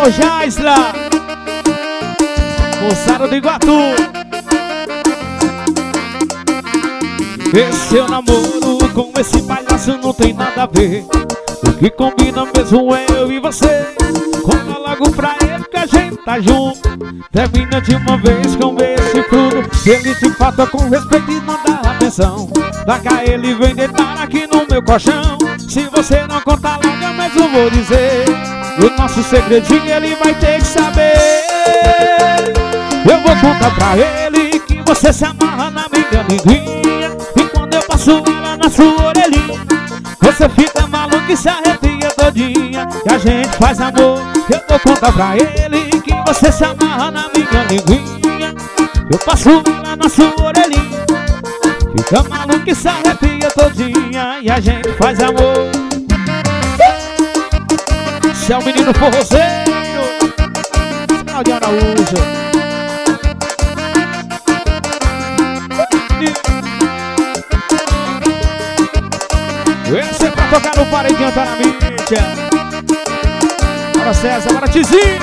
Alô, Jaisla, moçada do Iguatu. Esse seu namoro com esse palhaço não tem nada a ver. O que combina mesmo é eu e você. Conta logo pra ele que a gente tá junto. Termina de uma vez com esse fruto. Ele te falta com respeito e não dá atenção. Larga ele e vem deitar aqui no meu colchão. Se você não contar logo eu mesmo vou dizer. O nosso segredinho ele vai ter que saber. Eu vou contar pra ele que você se amarra na minha linguinha. E quando eu passo ela na sua orelhinha, você fica maluco e se arrepia todinha. E a gente faz amor. Eu vou contar pra ele que você se amarra na minha linguinha. Eu passo ela na sua orelhinha, fica maluco e se arrepia todinha. E a gente faz amor. Esse é o menino forrozeiro, Sinal de Araújo. Esse é pra tocar no paredinho, tá na mídia. Bora César, bora Tizinho.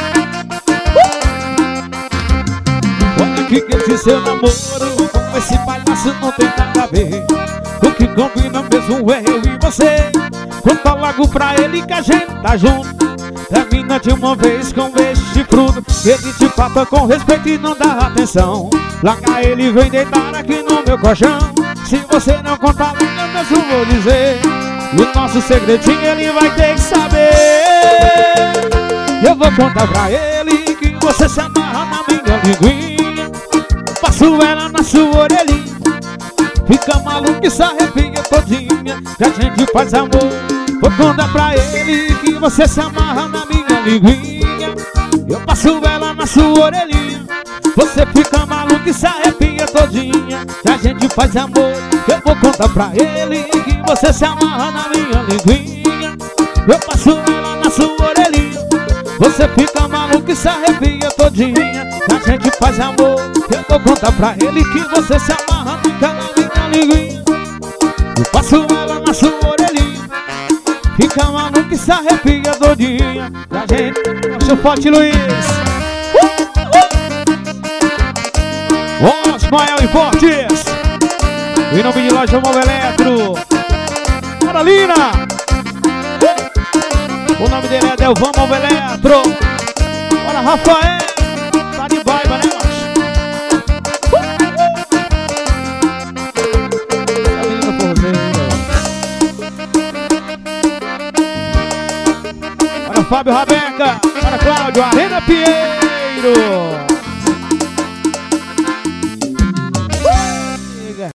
Olha aqui que esse seu namoro com esse palhaço não tem nada a ver. O que combina mesmo é eu e você. Conta logo pra ele que a gente tá junto. Termina de uma vez com este fruto. Ele te falta com respeito e não dá atenção. Larga ele e vem deitar aqui no meu colchão. Se você não contar logo eu mesmo vou dizer. O nosso segredinho ele vai ter que saber. Eu vou contar pra ele que você se amarra na minha linguinha. Passo ela na sua orelhinha, fica maluco e se arrepia todinha. E a gente faz amor. Vou contar pra ele que você se amarra na minha linguinha. Eu passo ela na sua orelhinha, você fica maluco e se arrepia todinha. E a gente faz amor. Eu vou contar pra ele que você se amarra na minha linguinha. Eu passo ela na sua orelhinha, você fica maluco e se arrepia todinha. E a gente faz amor. Eu vou contar pra ele que você se amarra naquela minha linguinha. Eu passo ela na sua orelhinha, fica maluco e se arrepia todinha. E a gente... Nosso forte Luiz, Osmael Importes, em nome de Loja Móvel Eletro, Carolina. O nome dele é Delvan Móvel Eletro. Bora Rafael, tá de baiba, né, macho? Bora Fábio Rabeca, bora Cláudio, Arena Pinheiro.